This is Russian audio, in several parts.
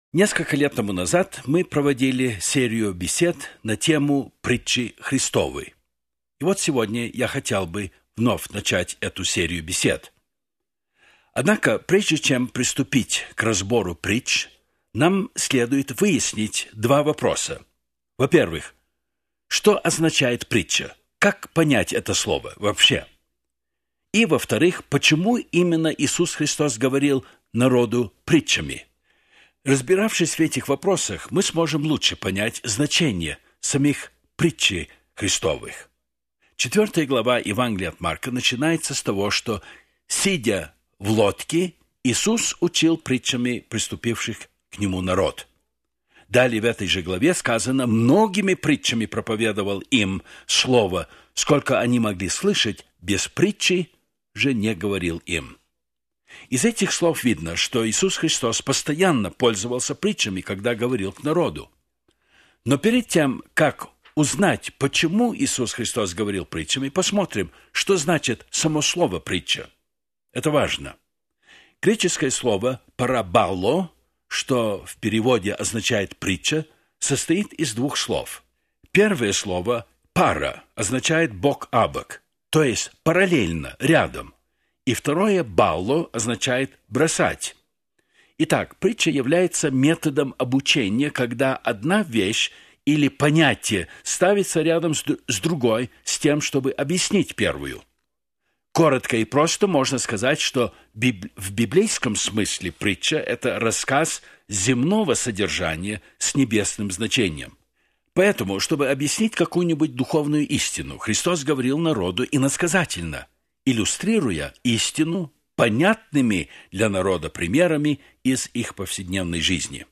Несколько лет тому назад мы проводили серию бесед на тему притчи Христовой. И вот сегодня я хотел бы вновь начать эту серию бесед. Однако, прежде чем приступить к разбору притч, нам следует выяснить два вопроса. Во-первых, что означает притча? Как понять это слово вообще? И, во-вторых, почему именно Иисус Христос говорил народу притчами? Разбиравшись в этих вопросах, мы сможем лучше понять значение самих притчей Христовых. 4 глава Евангелия от Марка начинается с того, что, сидя в лодке, Иисус учил притчами приступивших к Нему народ. Далее в этой же главе сказано, многими притчами проповедовал им слово, сколько они могли слышать, без притчи же не говорил им. Из этих слов видно, что Иисус Христос постоянно пользовался притчами, когда говорил к народу. Но перед тем, как узнать, почему Иисус Христос говорил притчами, посмотрим, что значит само слово «притча». Это важно. Греческое слово «парабало», что в переводе означает «притча», состоит из двух слов. Первое слово «пара» означает «бок о бок», то есть параллельно, рядом. И второе «балло» означает «бросать». Итак, притча является методом обучения, когда одна вещь или понятие ставится рядом с другой с тем, чтобы объяснить первую. Коротко и просто можно сказать, что в библейском смысле притча – это рассказ земного содержания с небесным значением. Поэтому, чтобы объяснить какую-нибудь духовную истину, Христос говорил народу иносказательно, иллюстрируя истину понятными для народа примерами из их повседневной жизни.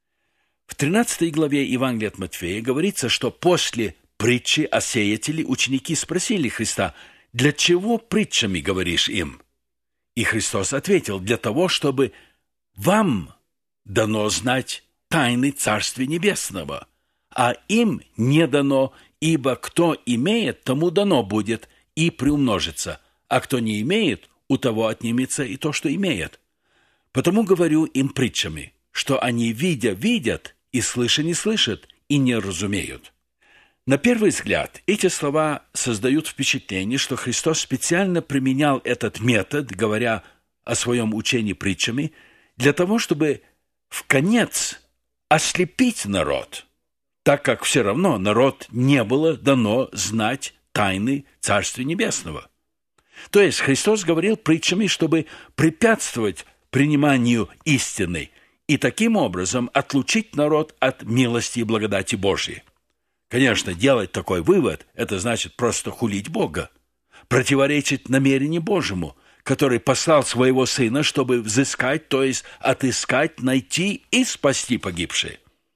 В 13 главе Евангелия от Матфея говорится, что после притчи о сеятеле ученики спросили Христа: «Для чего притчами говоришь им?» И Христос ответил: «Для того, чтобы вам дано знать тайны Царствия Небесного, а им не дано, ибо кто имеет, тому дано будет и приумножится, а кто не имеет, у того отнимется и то, что имеет. Потому говорю им притчами, что они, видя, видят, и слыша, не слышат, и не разумеют». На первый взгляд, эти слова создают впечатление, что Христос специально применял этот метод, говоря о своем учении притчами, для того, чтобы вконец ослепить народ, так как все равно народ не было дано знать тайны Царствия Небесного. То есть Христос говорил притчами, чтобы препятствовать приниманию истины и таким образом отлучить народ от милости и благодати Божьей. Конечно, делать такой вывод – это значит просто хулить Бога, противоречить намерению Божьему, который послал своего Сына, чтобы взыскать, то есть отыскать, найти и спасти погибшие.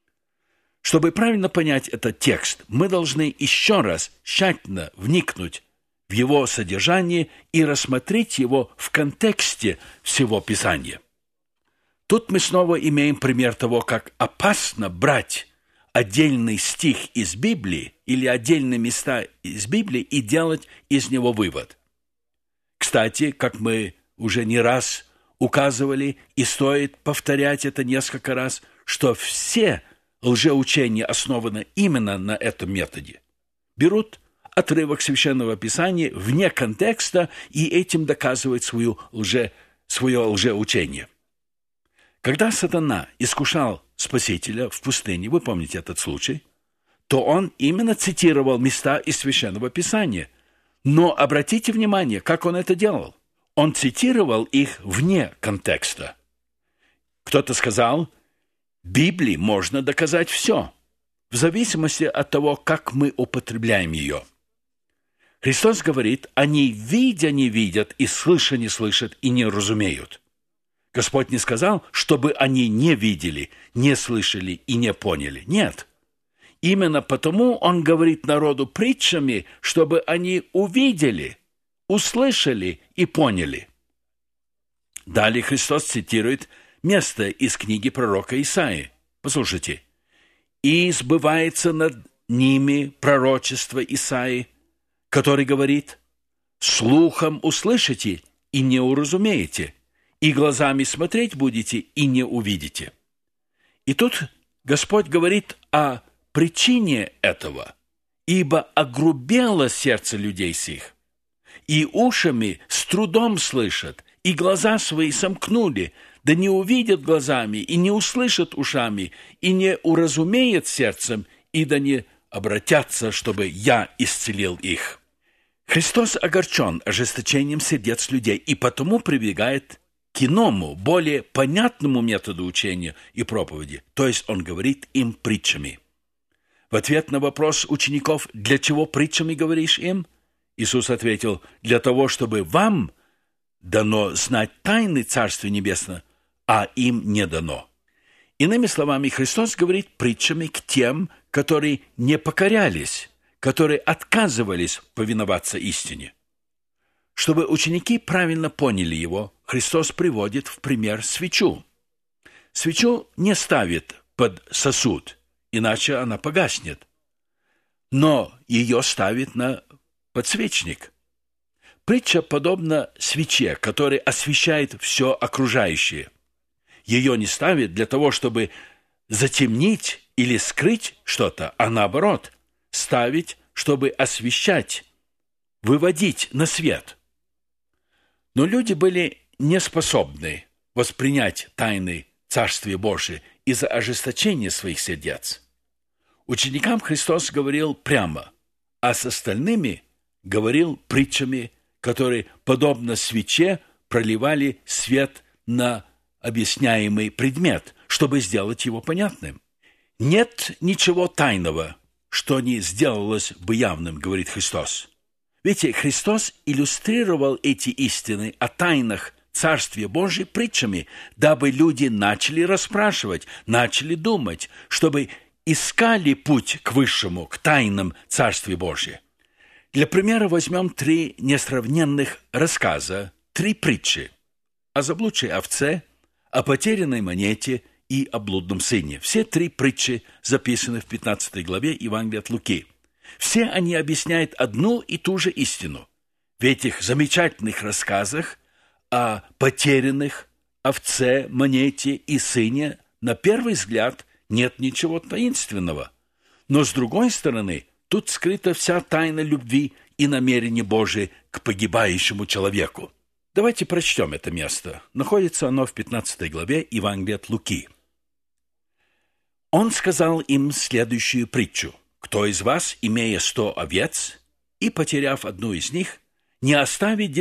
Чтобы правильно понять этот текст, мы должны еще раз тщательно вникнуть в его содержание и рассмотреть его в контексте всего Писания. Тут мы снова имеем пример того, как опасно брать отдельный стих из Библии или отдельные места из Библии и делать из него вывод. Кстати, как мы уже не раз указывали, и стоит повторять это несколько раз, что все лжеучения основаны именно на этом методе. Берут отрывок Священного Писания вне контекста и этим доказывают свое лжеучение. Когда сатана искушал Спасителя в пустыне, вы помните этот случай, то он именно цитировал места из Священного Писания. Но обратите внимание, как он это делал. Он цитировал их вне контекста. Кто-то сказал, в Библии можно доказать все, в зависимости от того, как мы употребляем ее. Христос говорит, они, видя, не видят, и слыша, не слышат, и не разумеют. Господь не сказал, чтобы они не видели, не слышали и не поняли. Нет. Именно потому Он говорит народу притчами, чтобы они увидели, услышали и поняли. Далее Христос цитирует место из книги пророка Исаии. Послушайте. «И сбывается над ними пророчество Исаии, который говорит: слухом услышите и не уразумеете, и глазами смотреть будете, и не увидите». И тут Господь говорит о причине этого. «Ибо огрубело сердце людей сих, и ушами с трудом слышат, и глаза свои сомкнули, да не увидят глазами, и не услышат ушами, и не уразумеют сердцем, и да не обратятся, чтобы я исцелил их». Христос огорчен ожесточением сердец людей, и потому прибегает к иному, более понятному методу учения и проповеди, то есть он говорит им притчами. В ответ на вопрос учеников «Для чего притчами говоришь им?» Иисус ответил: «Для того, чтобы вам дано знать тайны Царствия Небесного, а им не дано». Иными словами, Христос говорит притчами к тем, которые не покорялись, которые отказывались повиноваться истине. Чтобы ученики правильно поняли его, Христос приводит в пример свечу. Свечу не ставит под сосуд, иначе она погаснет, но ее ставит на подсвечник. Притча подобна свече, которая освещает все окружающее. Ее не ставят для того, чтобы затемнить или скрыть что-то, а наоборот, ставить, чтобы освещать, выводить на свет. Но люди были не способны воспринять тайны Царствия Божия из-за ожесточения своих сердец. Ученикам Христос говорил прямо, а с остальными говорил притчами, которые, подобно свече, проливали свет на объясняемый предмет, чтобы сделать его понятным. «Нет ничего тайного, что не сделалось бы явным», — говорит Христос. Видите, Христос иллюстрировал эти истины о тайнах Царствия Божия притчами, дабы люди начали расспрашивать, начали думать, чтобы искали путь к высшему, к тайнам Царствия Божия. Для примера возьмем 3 несравненных рассказа, 3 притчи о заблудшей овце, о потерянной монете и о блудном сыне. Все 3 притчи записаны в 15 главе Евангелия от Луки. Все они объясняют одну и ту же истину. В этих замечательных рассказах о потерянных овце, монете и сыне на первый взгляд нет ничего таинственного. Но с другой стороны, тут скрыта вся тайна любви и намерения Божие к погибающему человеку. Давайте прочтем это место. Находится оно в 15 главе Евангелия от Луки. «Он сказал им следующую притчу. Кто из вас, имея 100 овец, и, потеряв одну из них, не оставит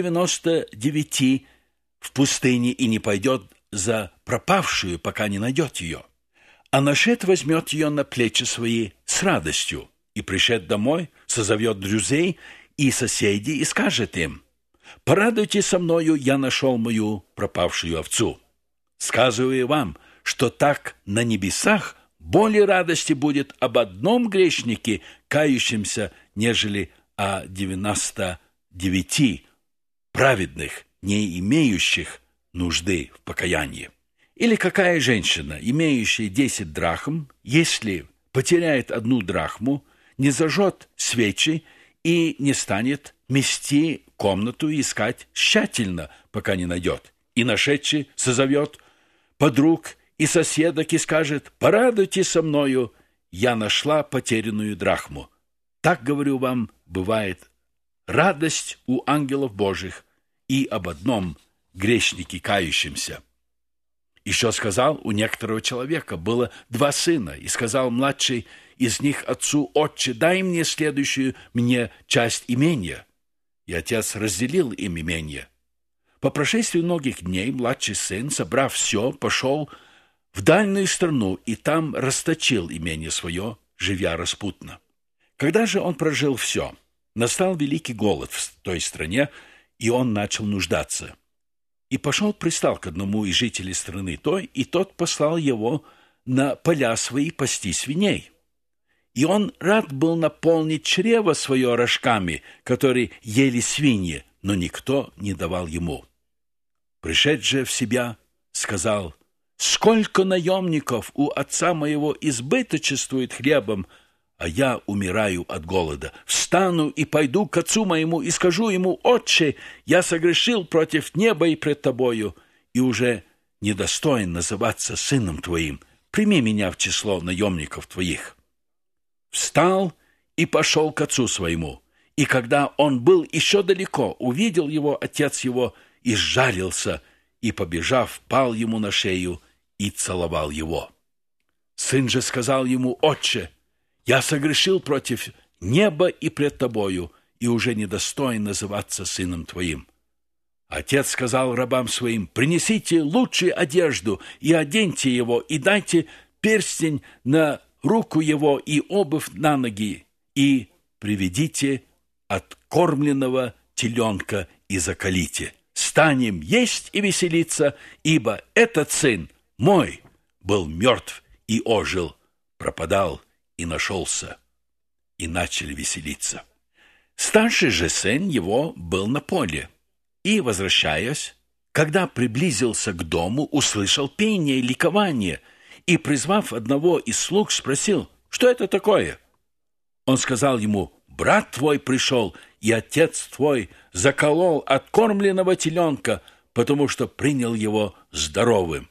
99 в пустыне и не пойдет за пропавшую, пока не найдет ее? А нашед возьмет ее на плечи свои с радостью, и, пришед домой, созовет друзей и соседей и скажет им: «Порадуйте со мною, я нашел мою пропавшую овцу». Сказываю вам, что так на небесах более радости будет об одном грешнике, кающемся, нежели о 99 праведных, не имеющих нужды в покаянии. Или какая женщина, имеющая 10 драхм, если потеряет 1 драхму, не зажжет свечи и не станет мести комнату и искать тщательно, пока не найдет, и нашедший созовет подруг и соседок и скажет: «Порадуйте со мною, я нашла потерянную драхму». Так, говорю вам, бывает радость у ангелов Божьих и об одном грешнике кающемся. Еще сказал, у некоторого человека было 2 сына, и сказал младший из них отцу: «Отче, дай мне следующую мне часть имения». И отец разделил им имение. По прошествии многих дней младший сын, собрав все, пошел в дальнюю страну и там расточил имение свое, живя распутно. Когда же он прожил все, настал великий голод в той стране, и он начал нуждаться. И пристал к одному из жителей страны той, и тот послал его на поля свои пасти свиней. И он рад был наполнить чрево свое рожками, которые ели свиньи, но никто не давал ему. Пришед же в себя, сказал: «Сколько наемников у отца моего избыточествует хлебом, а я умираю от голода. Встану и пойду к отцу моему и скажу ему: Отче, я согрешил против неба и пред тобою, и уже недостоин называться сыном твоим. прими меня в число наемников твоих». Встал и пошел к отцу своему. И когда он был еще далеко, увидел его отец его и сжалился, и, побежав, пал ему на шею и целовал его. Сын же сказал ему: «Отче, я согрешил против неба и пред тобою, и уже недостоин называться сыном твоим». Отец сказал рабам своим: «Принесите лучшую одежду и оденьте его, и дайте перстень на руку его и обувь на ноги, и приведите откормленного теленка и заколите. Станем есть и веселиться, ибо этот сын мой был мертв и ожил, пропадал и нашелся». И начали веселиться. Старший же сын его был на поле, и, возвращаясь, когда приблизился к дому, услышал пение и ликование, и, призвав одного из слуг, спросил: «Что это такое?» Он сказал ему: «Брат твой пришел, и отец твой заколол откормленного теленка, потому что принял его здоровым».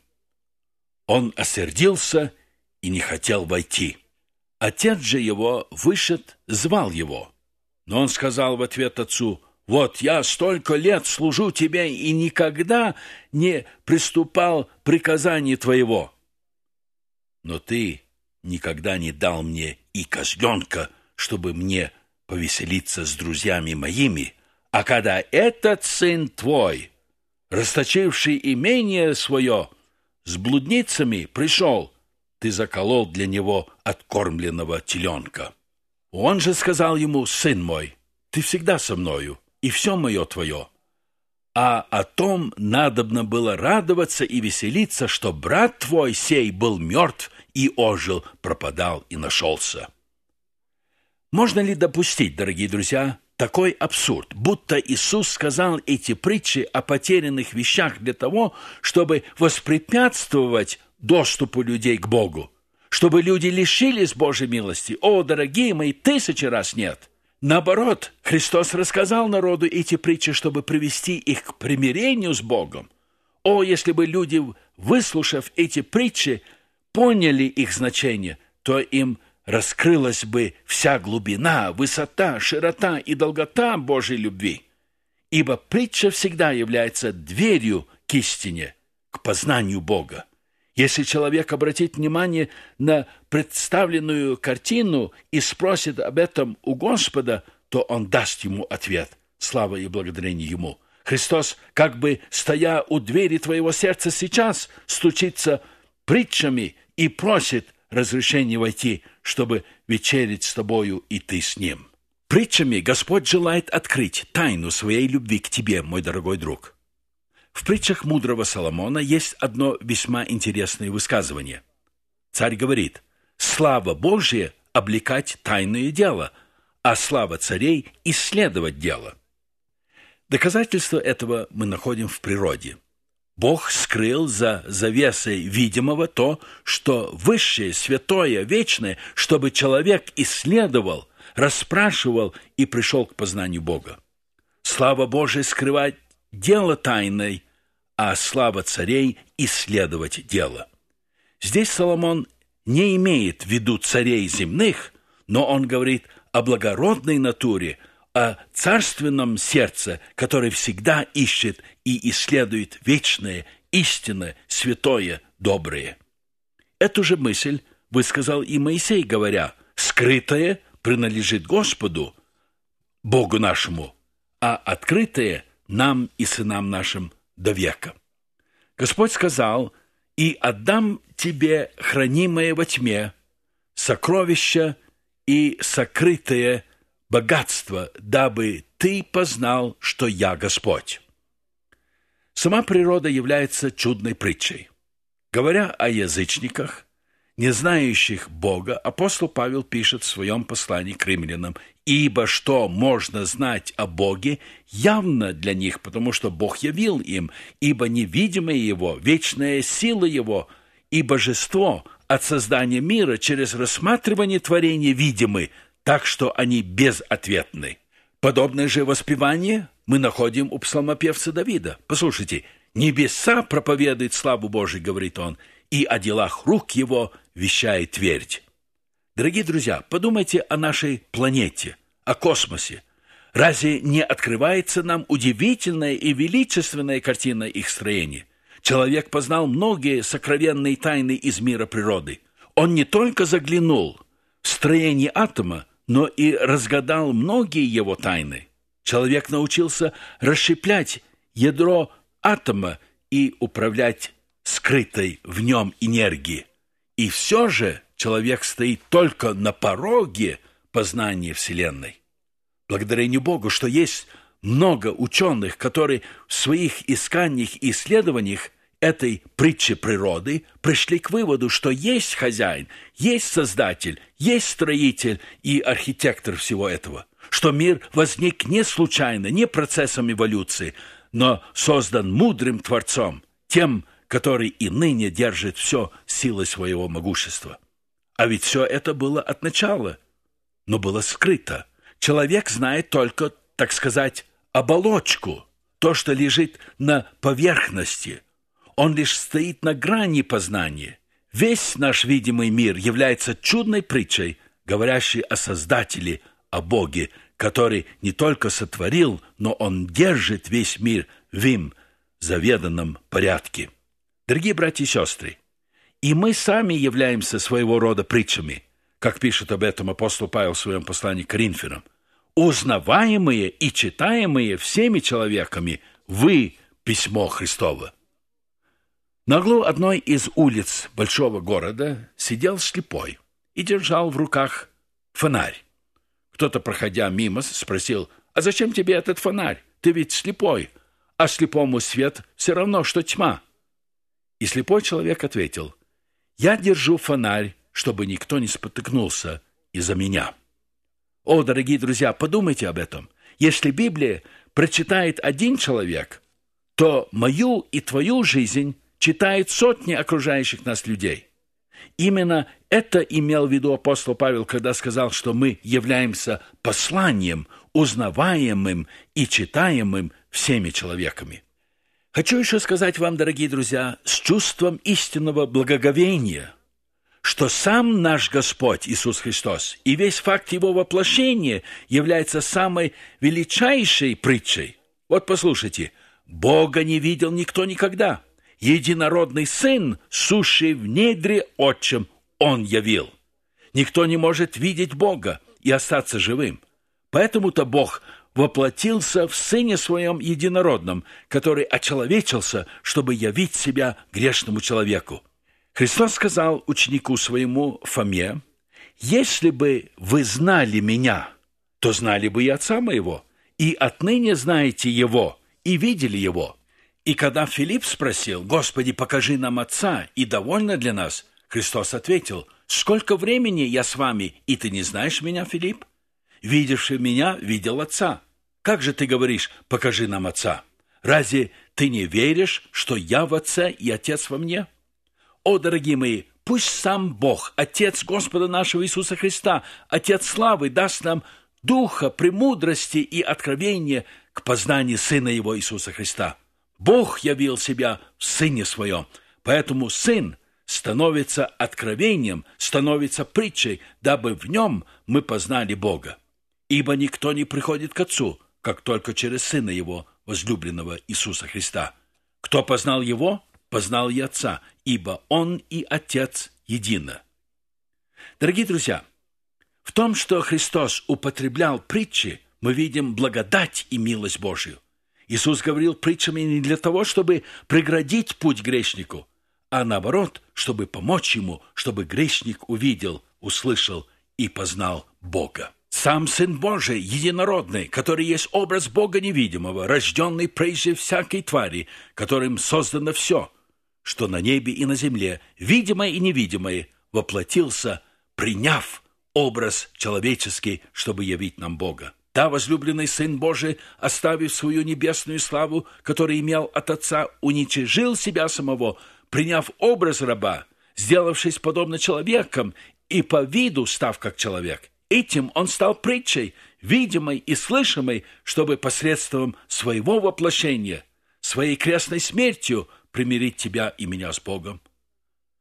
Он осердился и не хотел войти. Отец же его, вышед, звал его. Но он сказал в ответ отцу: «Вот я столько лет служу тебе и никогда не приступал к приказанию твоего. Но ты никогда не дал мне и козленка, чтобы мне повеселиться с друзьями моими. А когда этот сын твой, расточивший имение свое, с блудницами пришел, ты заколол для него откормленного теленка». Он же сказал ему: «Сын мой, ты всегда со мною, и все мое твое. А о том надобно было радоваться и веселиться, что брат твой сей был мертв и ожил, пропадал и нашелся». Можно ли допустить, дорогие друзья, такой абсурд, будто Иисус сказал эти притчи о потерянных вещах для того, чтобы воспрепятствовать доступу людей к Богу, чтобы люди лишились Божьей милости? О, дорогие мои, 1000 раз нет. Наоборот, Христос рассказал народу эти притчи, чтобы привести их к примирению с Богом. О, если бы люди, выслушав эти притчи, поняли их значение, то им раскрылась бы вся глубина, высота, широта и долгота Божьей любви. Ибо притча всегда является дверью к истине, к познанию Бога. Если человек обратит внимание на представленную картину и спросит об этом у Господа, то Он даст ему ответ. Слава и благодарение Ему. Христос, как бы стоя у двери твоего сердца сейчас, стучится притчами и просит разрешения войти, чтобы вечерить с тобою и ты с Ним. Притчами Господь желает открыть тайну своей любви к тебе, мой дорогой друг. В притчах мудрого Соломона есть одно весьма интересное высказывание. Царь говорит: «Слава Божия — облекать тайное дело, а слава царей — исследовать дело». Доказательство этого мы находим в природе. Бог скрыл за завесой видимого то, что высшее, святое, вечное, чтобы человек исследовал, расспрашивал и пришел к познанию Бога. Слава Божия скрывает дело тайное, а слава царей — исследовать дело. Здесь Соломон не имеет в виду царей земных, но он говорит о благородной натуре, о царственном сердце, который всегда ищет и исследует вечное, истинное, святое, доброе. Эту же мысль высказал и Моисей, говоря: «Скрытое принадлежит Господу, Богу нашему, а открытое нам и сынам нашим до века». Господь сказал: «И отдам тебе хранимое во тьме, сокровища и сокрытое богатство, дабы ты познал, что я Господь». Сама природа является чудной притчей. Говоря о язычниках, не знающих Бога, апостол Павел пишет в своем послании к римлянам: «Ибо что можно знать о Боге, явно для них, потому что Бог явил им, ибо невидимое Его, вечная сила Его и божество от создания мира через рассматривание творения видимы, так что они безответны». Подобное же воспевание мы находим у псалмопевца Давида. Послушайте: «Небеса проповедуют славу Божию, — говорит он, — и о делах рук его вещает твердь. Дорогие друзья, подумайте о нашей планете, о космосе. Разве не открывается нам удивительная и величественная картина их строения? Человек познал многие сокровенные тайны из мира природы. Он не только заглянул в строение атома, но и разгадал многие его тайны. Человек научился расщеплять ядро атома и управлять скрытой в нем энергией. И все же человек стоит только на пороге познания Вселенной. Благодарение Богу, что есть много ученых, которые в своих исканиях и исследованиях этой притчи природы пришли к выводу, что есть хозяин, есть создатель, есть строитель и архитектор всего этого, что мир возник не случайно, не процессом эволюции, но создан мудрым Творцом, тем, который и ныне держит все силой своего могущества. А ведь все это было от начала, но было скрыто. Человек знает только, так сказать, оболочку, то, что лежит на поверхности. Он лишь стоит на грани познания. Весь наш видимый мир является чудной притчей, говорящей о Создателе, о Боге, который не только сотворил, но Он держит весь мир в им заведанном порядке. Дорогие братья и сестры, и мы сами являемся своего рода притчами, как пишет об этом апостол Павел в своем послании к Коринфянам. Узнаваемые и читаемые всеми человеками вы письмо Христово. На углу одной из улиц большого города сидел слепой и держал в руках фонарь. Кто-то, проходя мимо, спросил: «А зачем тебе этот фонарь? Ты ведь слепой, а слепому свет все равно, что тьма». И слепой человек ответил: «Я держу фонарь, чтобы никто не спотыкнулся из-за меня». О, дорогие друзья, подумайте об этом. Если Библия прочитает один человек, то мою и твою жизнь читают сотни окружающих нас людей. Именно это имел в виду апостол Павел, когда сказал, что мы являемся посланием, узнаваемым и читаемым всеми человеками. Хочу еще сказать вам, дорогие друзья, с чувством истинного благоговения, что сам наш Господь Иисус Христос и весь факт Его воплощения является самой величайшей притчей. Вот послушайте: «Бога не видел никто никогда. Единородный Сын, сущий в недре Отчим, Он явил». Никто не может видеть Бога и остаться живым. Поэтому-то Бог воплотился в Сыне Своем Единородном, который очеловечился, чтобы явить себя грешному человеку. Христос сказал ученику своему Фоме: «Если бы вы знали Меня, то знали бы и Отца Моего, и отныне знаете Его, и видели Его». И когда Филипп спросил: «Господи, покажи нам Отца, и довольно для нас», Христос ответил: «Сколько времени я с вами, и ты не знаешь Меня, Филипп? Видевший Меня, видел Отца. Как же ты говоришь: покажи нам Отца? Разве ты не веришь, что я в Отце и Отец во мне?» О, дорогие мои, пусть сам Бог, Отец Господа нашего Иисуса Христа, Отец славы, даст нам духа, премудрости и откровения к познанию Сына Его Иисуса Христа. Бог явил себя в Сыне Своем, поэтому Сын становится откровением, становится притчей, дабы в Нем мы познали Бога. Ибо никто не приходит к Отцу, как только через Сына Его, возлюбленного Иисуса Христа. Кто познал Его, познал и Отца, ибо Он и Отец едино. Дорогие друзья, в том, что Христос употреблял притчи, мы видим благодать и милость Божию. Иисус говорил притчами не для того, чтобы преградить путь грешнику, а наоборот, чтобы помочь ему, чтобы грешник увидел, услышал и познал Бога. Сам Сын Божий, единородный, который есть образ Бога невидимого, рожденный прежде всякой твари, которым создано все, что на небе и на земле, видимое и невидимое, воплотился, приняв образ человеческий, чтобы явить нам Бога. Да, возлюбленный Сын Божий, оставив свою небесную славу, которую имел от Отца, уничижил себя самого, приняв образ раба, сделавшись подобно человеком и по виду став как человек. Этим он стал притчей, видимой и слышимой, чтобы посредством своего воплощения, своей крестной смертью примирить тебя и меня с Богом.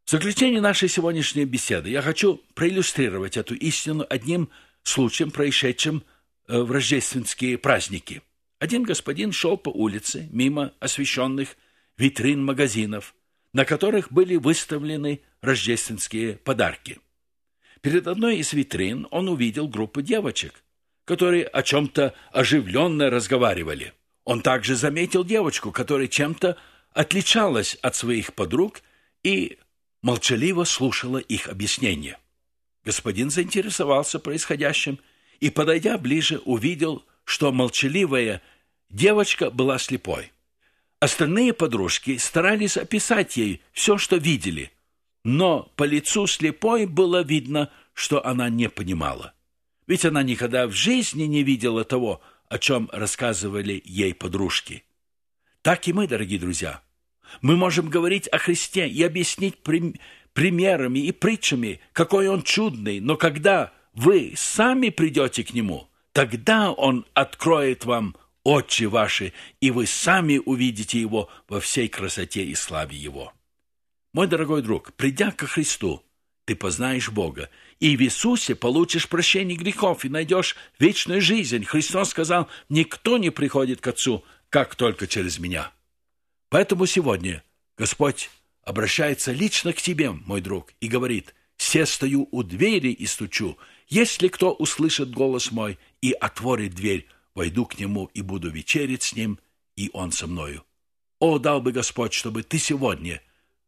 В заключение нашей сегодняшней беседы я хочу проиллюстрировать эту истину одним случаем, происшедшим в рождественские праздники. Один господин шел по улице мимо освещенных витрин магазинов, на которых были выставлены рождественские подарки. Перед одной из витрин он увидел группу девочек, которые о чем-то оживленно разговаривали. Он также заметил девочку, которая чем-то отличалась от своих подруг и молчаливо слушала их объяснения. Господин заинтересовался происходящим и, подойдя ближе, увидел, что молчаливая девочка была слепой. Остальные подружки старались описать ей все, что видели, но по лицу слепой было видно, что она не понимала. Ведь она никогда в жизни не видела того, о чем рассказывали ей подружки. Так и мы, дорогие друзья. Мы можем говорить о Христе и объяснить примерами и притчами, какой Он чудный, но когда вы сами придете к Нему, тогда Он откроет вам очи ваши, и вы сами увидите Его во всей красоте и славе Его. Мой дорогой друг, придя ко Христу, ты познаешь Бога, и в Иисусе получишь прощение грехов и найдешь вечную жизнь. Христос сказал: «Никто не приходит к Отцу, как только через Меня». Поэтому сегодня Господь обращается лично к тебе, мой друг, и говорит: «Се стою у двери и стучу. Если кто услышит голос мой и отворит дверь, войду к нему и буду вечерить с ним, и он со мною». О, дал бы Господь, чтобы ты сегодня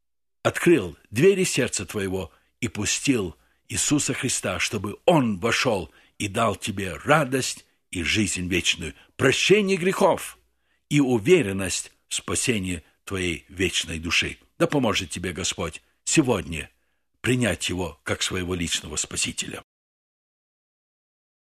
открыл двери сердца твоего и пустил Иисуса Христа, чтобы Он вошел и дал тебе радость и жизнь вечную, прощение грехов и уверенность в спасении твоей вечной души. Да поможет тебе Господь сегодня принять Его как своего личного Спасителя.